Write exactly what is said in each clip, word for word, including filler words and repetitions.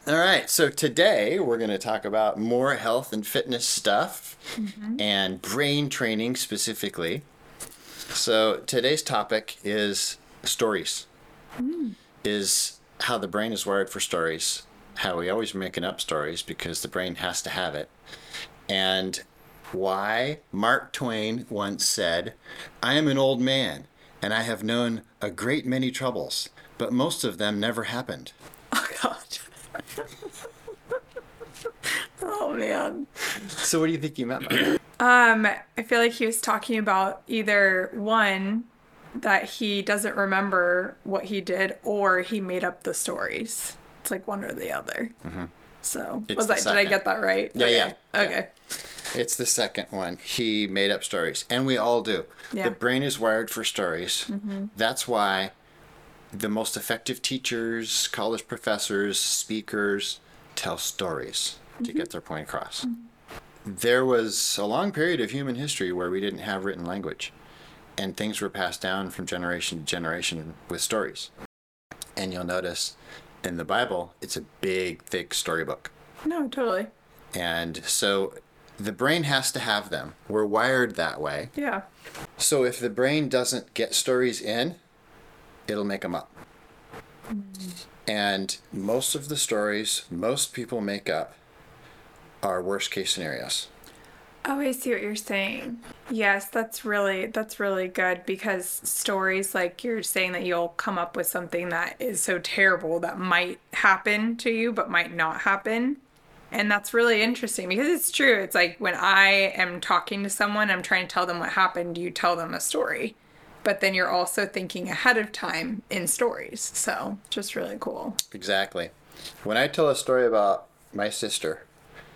All right, so today we're going to talk about more health and fitness stuff Mm-hmm. and brain training specifically. So today's topic is stories, Mm. is how the brain is wired for stories, how we always making up stories because the brain has to have it, and why Mark Twain once said, "I am an old man and I have known a great many troubles, but most of them never happened." Oh God. Oh man. So what do you think he meant by that? Um, I feel like he was talking about either one that he doesn't remember what he did, or he made up the stories. It's like one or the other. So It's was the I did I second. get that right? Yeah, okay. yeah, yeah. Okay. It's the second one. He made up stories, and we all do. Yeah. The brain is wired for stories. Mm-hmm. That's why the most effective teachers, college professors, speakers tell stories to Mm-hmm. get their point across. There was a long period of human history where we didn't have written language, and things were passed down from generation to generation with stories. And you'll notice in the Bible, it's a big, thick storybook. No, totally. And so the brain has to have them. We're wired that way. Yeah. So if the brain doesn't get stories in, it'll make them up. And most of the stories most people make up are worst case scenarios. Oh, I see what you're saying. Yes, that's really that's really good because stories like you're saying that you'll come up with something that is so terrible that might happen to you but might not happen. And that's really interesting because it's true. It's like when I am talking to someone, I'm trying to tell them what happened, you tell them a story. But then you're also thinking ahead of time in stories. So, just really cool. Exactly. When I tell a story about my sister,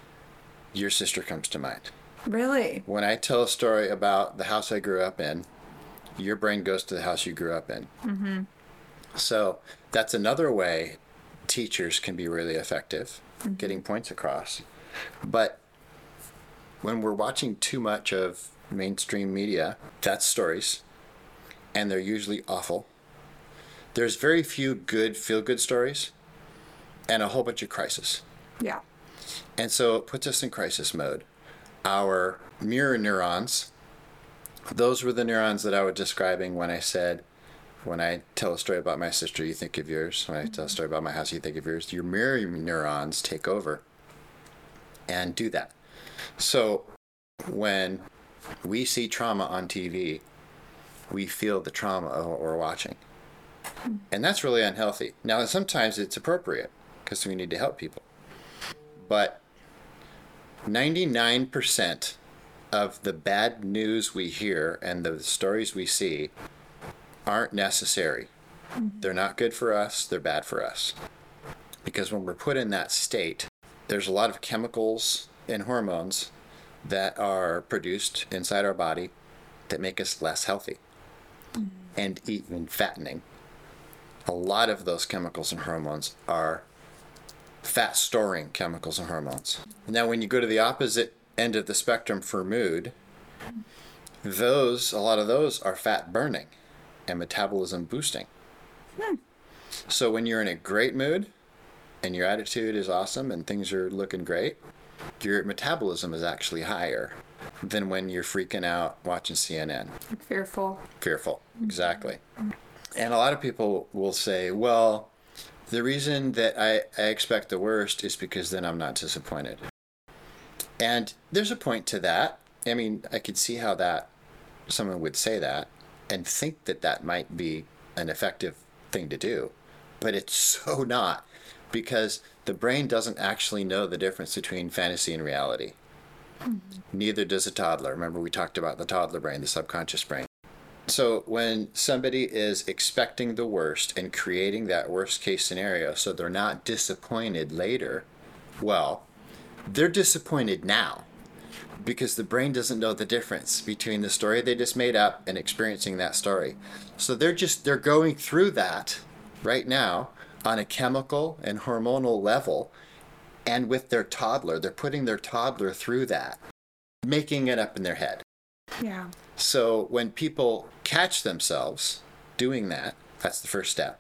your sister comes to mind. Really? When I tell a story about the house I grew up in, your brain goes to the house you grew up in. Mm-hmm. So that's another way teachers can be really effective, Mm-hmm. getting points across. But when we're watching too much of mainstream media, that's stories, and they're usually awful. There's very few good feel-good stories, and a whole bunch of crisis. Yeah. And so it puts us in crisis mode. Our mirror neurons, those were the neurons that I was describing when I said, when I tell a story about my sister, you think of yours. When I tell a story about my house, you think of yours. Your mirror neurons take over and do that. So when we see trauma on T V, we feel the trauma of what we're watching. And that's really unhealthy. Now, sometimes it's appropriate because we need to help people. But ninety-nine percent of the bad news we hear and the stories we see aren't necessary. They're not good for us, they're bad for us. Because when we're put in that state, there's a lot of chemicals and hormones that are produced inside our body that make us less healthy and even fattening. A lot of those chemicals and hormones are fat storing chemicals and hormones. Now, when you go to the opposite end of the spectrum for mood, those, a lot of those are fat burning and metabolism boosting. Hmm. So when you're in a great mood and your attitude is awesome and things are looking great, your metabolism is actually higher than when you're freaking out watching C N N. Fearful. Fearful, exactly. And a lot of people will say, well, the reason that I, I expect the worst is because then I'm not disappointed. And there's a point to that. I mean, I could see how that someone would say that and think that that might be an effective thing to do. But it's so not, because the brain doesn't actually know the difference between fantasy and reality. Mm-hmm. Neither does a toddler. Remember, we talked about the toddler brain, the subconscious brain. So when somebody is expecting the worst and creating that worst case scenario so they're not disappointed later, well, they're disappointed now because the brain doesn't know the difference between the story they just made up and experiencing that story. So they're just, they're going through that right now on a chemical and hormonal level, and with their toddler, they're putting their toddler through that, making it up in their head. Yeah. So when people catch themselves doing that, that's the first step.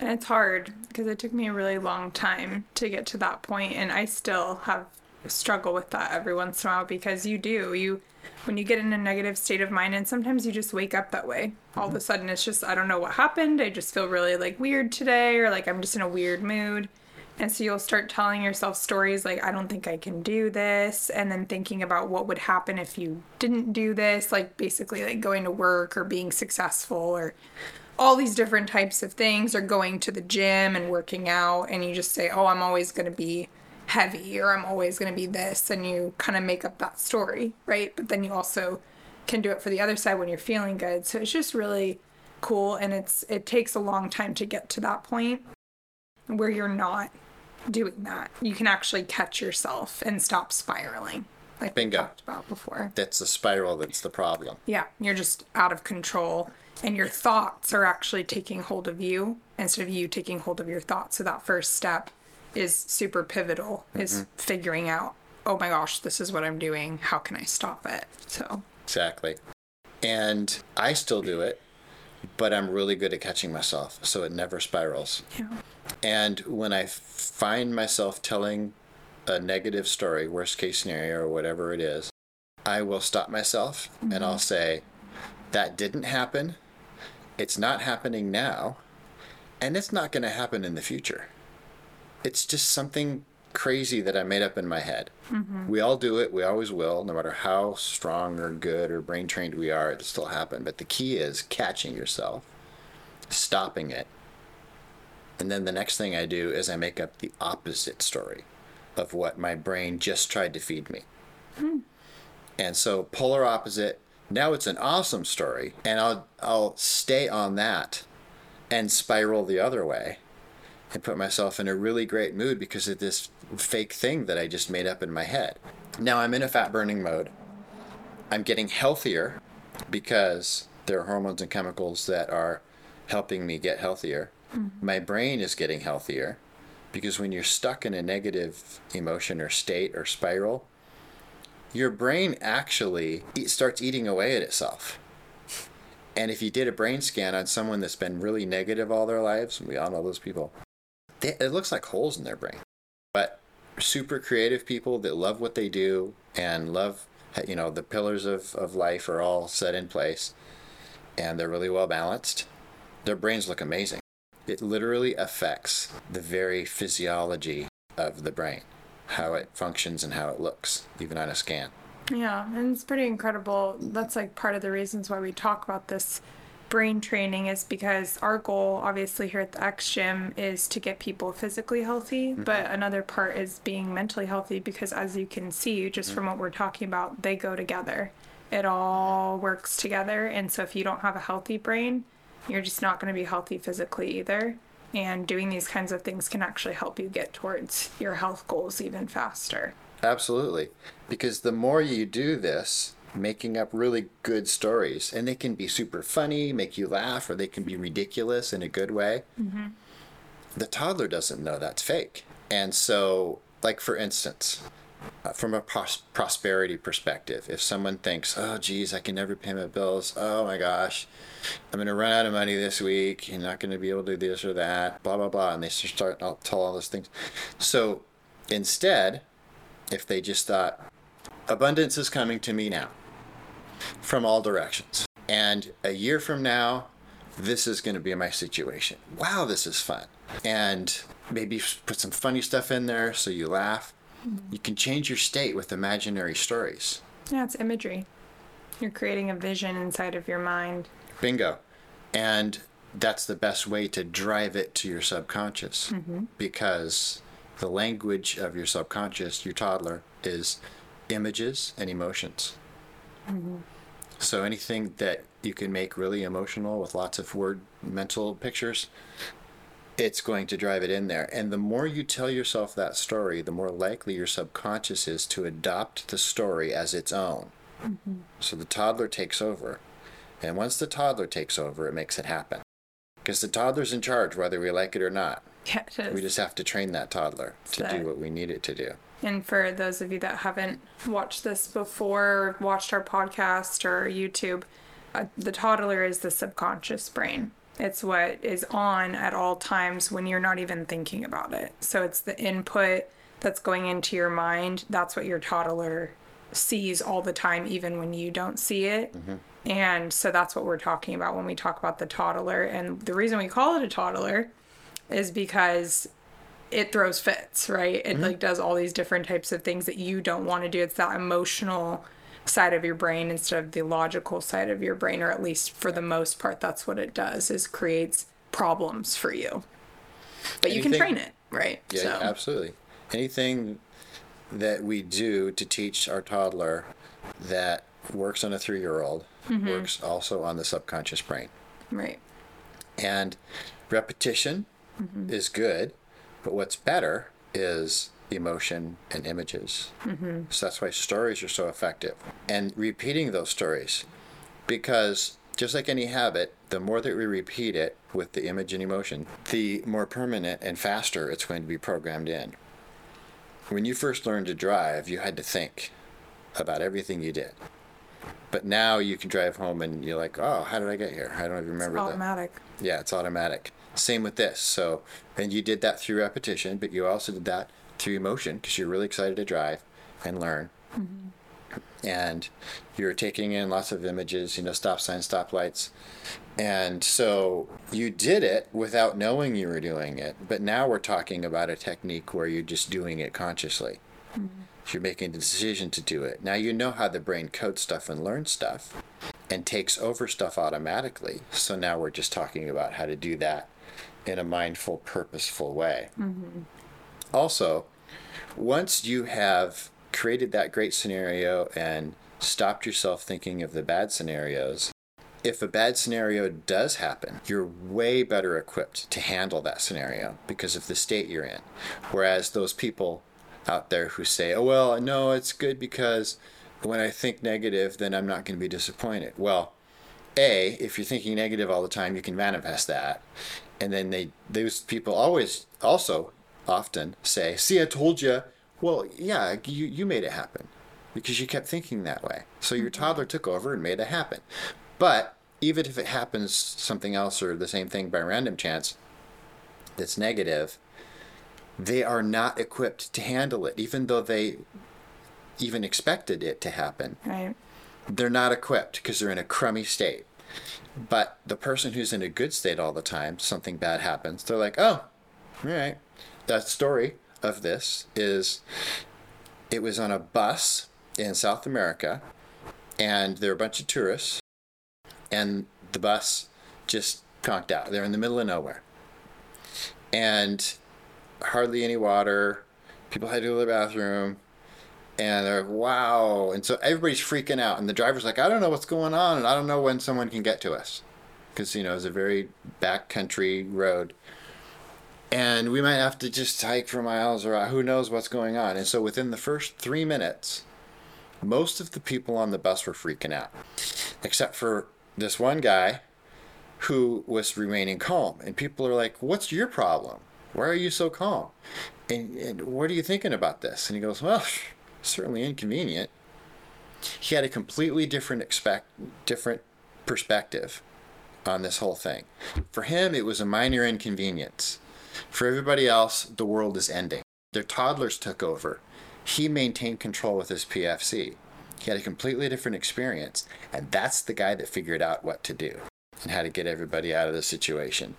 And it's hard because it took me a really long time to get to that point, and I still have struggle with that every once in a while because you do you when you get in a negative state of mind, and sometimes you just wake up that way. All of a sudden it's just, I don't know what happened. I just feel really like weird today, or like I'm just in a weird mood. And so you'll start telling yourself stories like, I don't think I can do this. And then thinking about what would happen if you didn't do this, like basically like going to work or being successful or all these different types of things, or going to the gym and working out. And you just say, oh, I'm always going to be heavy, or I'm always going to be this. And you kind of make up that story, right? But then you also can do it for the other side when you're feeling good. So it's just really cool. And it's, it takes a long time to get to that point where you're not doing that. You can actually catch yourself and stop spiraling, like Bingo. we talked about before. That's the spiral that's the problem. Yeah, you're just out of control, and your thoughts are actually taking hold of you instead of you taking hold of your thoughts. So that first step is super pivotal, mm-hmm. is figuring out, oh my gosh, this is what I'm doing. How can I stop it? So exactly. And I still do it, but I'm really good at catching myself, so it never spirals. Yeah. And when I find myself telling a negative story, worst case scenario or whatever it is, I will stop myself, mm-hmm. and I'll say, that didn't happen. It's not happening now. And it's not going to happen in the future. It's just something crazy that I made up in my head. Mm-hmm. We all do it. We always will. No matter how strong or good or brain trained we are, it'll still happen. But the key is catching yourself, stopping it. And then the next thing I do is I make up the opposite story of what my brain just tried to feed me. Mm. And so polar opposite. Now it's an awesome story, and I'll I'll stay on that and spiral the other way and put myself in a really great mood because of this fake thing that I just made up in my head. Now I'm in a fat burning mode. I'm getting healthier because there are hormones and chemicals that are helping me get healthier. Mm-hmm. My brain is getting healthier because when you're stuck in a negative emotion or state or spiral, your brain actually eat, starts eating away at itself. And if you did a brain scan on someone that's been really negative all their lives, and we all know those people, they, it looks like holes in their brain. But super creative people that love what they do and love, you know, the pillars of, of life are all set in place, and they're really well balanced, their brains look amazing. It literally affects the very physiology of the brain, how it functions and how it looks, even on a scan. Yeah, and it's pretty incredible. That's like part of the reasons why we talk about this brain training, is because our goal, obviously, here at the X Gym is to get people physically healthy, mm-hmm. but another part is being mentally healthy, because as you can see, just mm-hmm. from what we're talking about, they go together. It all works together. And so if you don't have a healthy brain, you're just not going to be healthy physically either. And doing these kinds of things can actually help you get towards your health goals even faster. Absolutely. Because the more you do this, making up really good stories, and they can be super funny, make you laugh, or they can be ridiculous in a good way. Mm-hmm. The toddler doesn't know that's fake. And so, like for instance, uh, from a pros- prosperity perspective, if someone thinks, oh, geez, I can never pay my bills. Oh, my gosh, I'm going to run out of money this week. You're not going to be able to do this or that, blah, blah, blah. And they start to tell all those things. So instead, if they just thought, abundance is coming to me now from all directions, and a year from now, this is going to be my situation. Wow, this is fun. And maybe put some funny stuff in there so you laugh. You can change your state with imaginary stories. Yeah, it's imagery. You're creating a vision inside of your mind. Bingo. And that's the best way to drive it to your subconscious, mm-hmm. because the language of your subconscious, your toddler, is images and emotions. Mm-hmm. So anything that you can make really emotional with lots of word mental pictures, it's going to drive it in there. And the more you tell yourself that story, the more likely your subconscious is to adopt the story as its own. Mm-hmm. So the toddler takes over. And once the toddler takes over, it makes it happen. Because the toddler's in charge, whether we like it or not. Yeah, it is. We just have to train that toddler to So- do what we need it to do. And for those of you that haven't watched this before, or watched our podcast or YouTube, uh, the toddler is the subconscious brain. It's what is on at all times when you're not even thinking about it. So it's the input that's going into your mind. That's what your toddler sees all the time, even when you don't see it. Mm-hmm. And so that's what we're talking about when we talk about the toddler. And the reason we call it a toddler is because it throws fits, right? It mm-hmm. like does all these different types of things that you don't want to do. It's that emotional side of your brain instead of the logical side of your brain, or at least for the most part, that's what it does, is creates problems for you. But Anything, you can train it, right? Yeah, so. Absolutely. Anything that we do to teach our toddler that works on a three-year-old mm-hmm. works also on the subconscious brain. Right. And repetition mm-hmm. is good, but what's better is emotion and images. Mm-hmm. So that's why stories are so effective. And repeating those stories, because just like any habit, the more that we repeat it with the image and emotion, the more permanent and faster it's going to be programmed in. When you first learned to drive, you had to think about everything you did. But now you can drive home and you're like, oh, how did I get here? I don't even remember. It's automatic. The... Yeah, it's automatic. Same with this. So, and you did that through repetition, but you also did that through emotion because you're really excited to drive and learn. Mm-hmm. And you're taking in lots of images, you know, stop signs, stop lights. And so you did it without knowing you were doing it. But now we're talking about a technique where you're just doing it consciously. Mm-hmm. You're making the decision to do it. Now you know how the brain codes stuff and learns stuff and takes over stuff automatically. So now we're just talking about how to do that in a mindful, purposeful way. Mm-hmm. Also, once you have created that great scenario and stopped yourself thinking of the bad scenarios, if a bad scenario does happen, you're way better equipped to handle that scenario because of the state you're in. Whereas those people out there who say, oh, well, no, it's good because when I think negative, then I'm not going to be disappointed. Well, A, if you're thinking negative all the time, you can manifest that. And then they those people always also often say, see, I told you. Well, yeah, you, you made it happen because you kept thinking that way. So your toddler took over and made it happen. But even if it happens something else or the same thing by random chance that's negative, they are not equipped to handle it, even though they even expected it to happen. Right. They're not equipped because they're in a crummy state. But the person who's in a good state all the time, something bad happens, they're like, oh, all right. That story of this is it was on a bus in South America, and there were a bunch of tourists, and the bus just conked out. They're in the middle of nowhere. And hardly any water. People had to go to the bathroom. And they're like, wow. And so everybody's freaking out. And the driver's like, I don't know what's going on. And I don't know when someone can get to us. Because, you know, it's a very backcountry road. And we might have to just hike for miles or who knows what's going on. And so within the first three minutes, most of the people on the bus were freaking out. Except for this one guy who was remaining calm. And people are like, what's your problem? Why are you so calm? And, and what are you thinking about this? And he goes, well, certainly inconvenient. He had a completely different expect, different perspective on this whole thing. For him, it was a minor inconvenience. For everybody else, the world is ending. Their toddlers took over. He maintained control with his P F C. He had a completely different experience, and that's the guy that figured out what to do and how to get everybody out of the situation.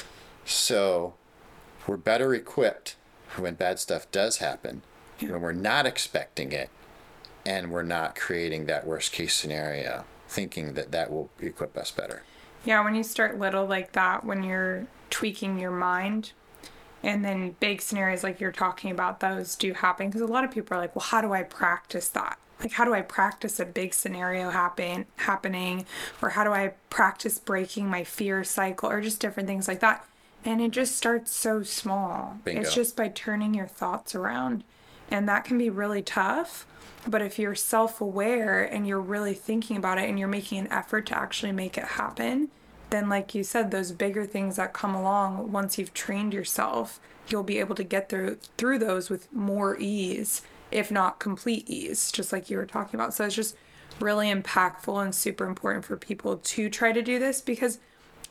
So we're better equipped when bad stuff does happen, when we're not expecting it, and we're not creating that worst case scenario, thinking that that will equip us better. Yeah, when you start little like that, when you're tweaking your mind, and then big scenarios like you're talking about, those do happen. Because a lot of people are like, well, how do I practice that? Like, how do I practice a big scenario happen happening? Or how do I practice breaking my fear cycle? Or just different things like that. And it just starts so small. Bingo. It's just by turning your thoughts around. And that can be really tough. But if you're self-aware and you're really thinking about it and you're making an effort to actually make it happen, then like you said, those bigger things that come along, once you've trained yourself, you'll be able to get through through those with more ease, if not complete ease, just like you were talking about. So it's just really impactful and super important for people to try to do this, because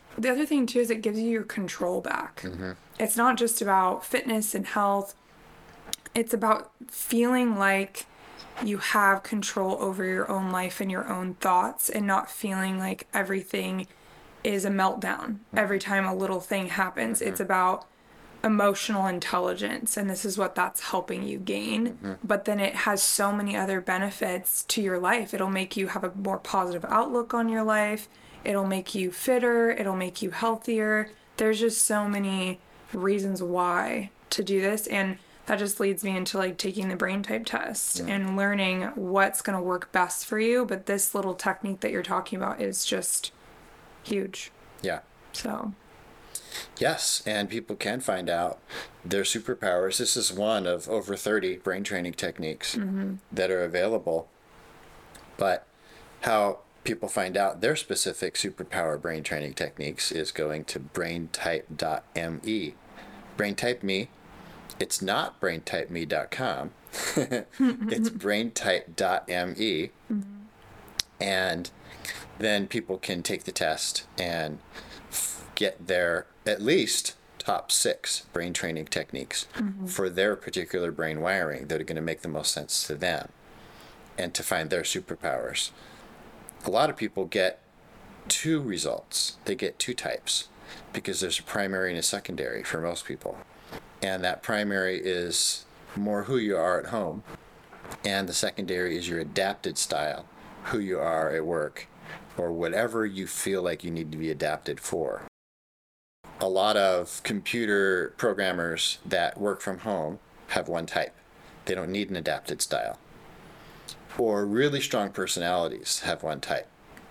The other thing too is it gives you your control back. Mm-hmm. It's not just about fitness and health. It's about feeling like you have control over your own life and your own thoughts, and not feeling like everything is a meltdown every time a little thing happens. Mm-hmm. It's about emotional intelligence, and this is what that's helping you gain. Mm-hmm. But then it has so many other benefits to your life. It'll make you have a more positive outlook on your life. It'll make you fitter. It'll make you healthier. There's just so many reasons why to do this. And that just leads me into like taking the brain type test yeah. and learning what's going to work best for you. But this little technique that you're talking about is just huge. Yeah. So. Yes, and people can find out their superpowers. This is one of over thirty brain training techniques mm-hmm. that are available. But how people find out their specific superpower brain training techniques is going to braintype dot me. Braintype Me. It's not braintype me dot com. It's braintype dot me. Mm-hmm. And then people can take the test and get their at least top six brain training techniques mm-hmm. for their particular brain wiring that are going to make the most sense to them, and to find their superpowers. A lot of people get two results. They get two types because there's a primary and a secondary for most people. And that primary is more who you are at home, and the secondary is your adapted style, who you are at work, or whatever you feel like you need to be adapted for. A lot of computer programmers that work from home have one type. They don't need an adapted style. Or really strong personalities have one type.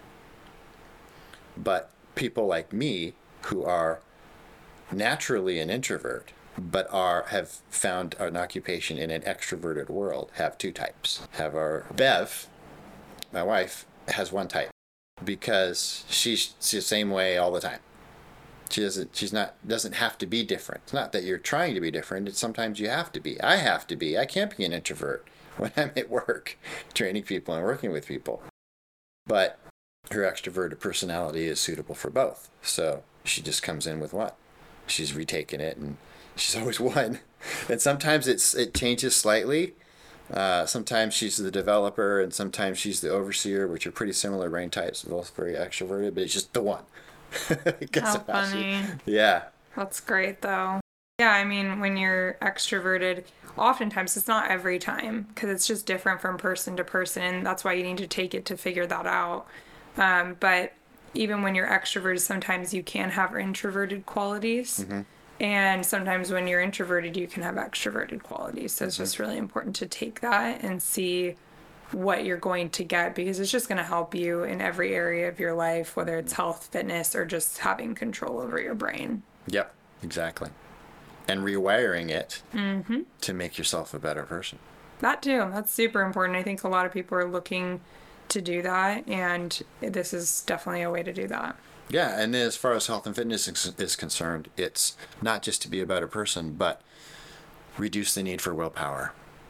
But people like me, who are naturally an introvert, but are have found an occupation in an extroverted world, have two types. Have our Bev, my wife, has one type because she's, she's the same way all the time. She doesn't she's not doesn't have to be different. It's not that you're trying to be different. It's sometimes you have to be. I have to be. I can't be an introvert when I'm at work training people and working with people. But her extroverted personality is suitable for both. So she just comes in with one. She's retaken it, and she's always one. And sometimes it's it changes slightly. Uh, sometimes she's the developer, and sometimes she's the overseer, which are pretty similar brain types, both very extroverted, but it's just the one. How funny. Yeah. That's great, though. Yeah, I mean, when you're extroverted, oftentimes it's not every time, because it's just different from person to person, and that's why you need to take it to figure that out. Um, but even when you're extroverted, sometimes you can have introverted qualities. Mm-hmm. And sometimes when you're introverted, you can have extroverted qualities. So it's mm-hmm. just really important to take that and see what you're going to get, because it's just going to help you in every area of your life, whether it's health, fitness, or just having control over your brain. Yep, exactly. And rewiring it mm-hmm. to make yourself a better person. That too. That's super important. I think a lot of people are looking to do that, and this is definitely a way to do that. Yeah, and as far as health and fitness is concerned, it's not just to be a better person, but reduce the need for willpower.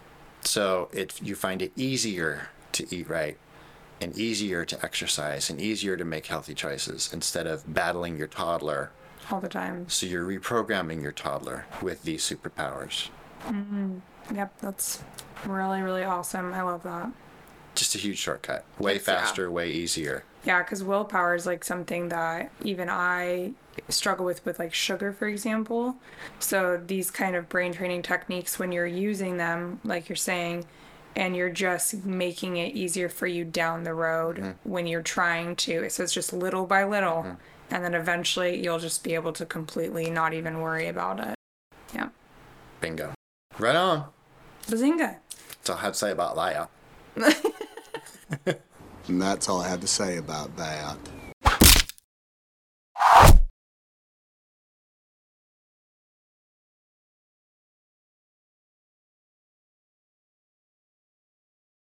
So it you find it easier to eat right, and easier to exercise, and easier to make healthy choices instead of battling your toddler all the time. So you're reprogramming your toddler with these superpowers. Mm-hmm. Yep, that's really, really awesome. I love that. Just a huge shortcut. Way it's, faster, yeah. way easier. Yeah, because willpower is like something that even I struggle with, with like sugar, for example. So these kind of brain training techniques, when you're using them, like you're saying, and you're just making it easier for you down the road mm-hmm. when you're trying to. So it's just little by little. Mm-hmm. And then eventually you'll just be able to completely not even worry about it. Yeah. Bingo. Right on. Bazinga. That's all I have to say about Laia. And that's all I have to say about that.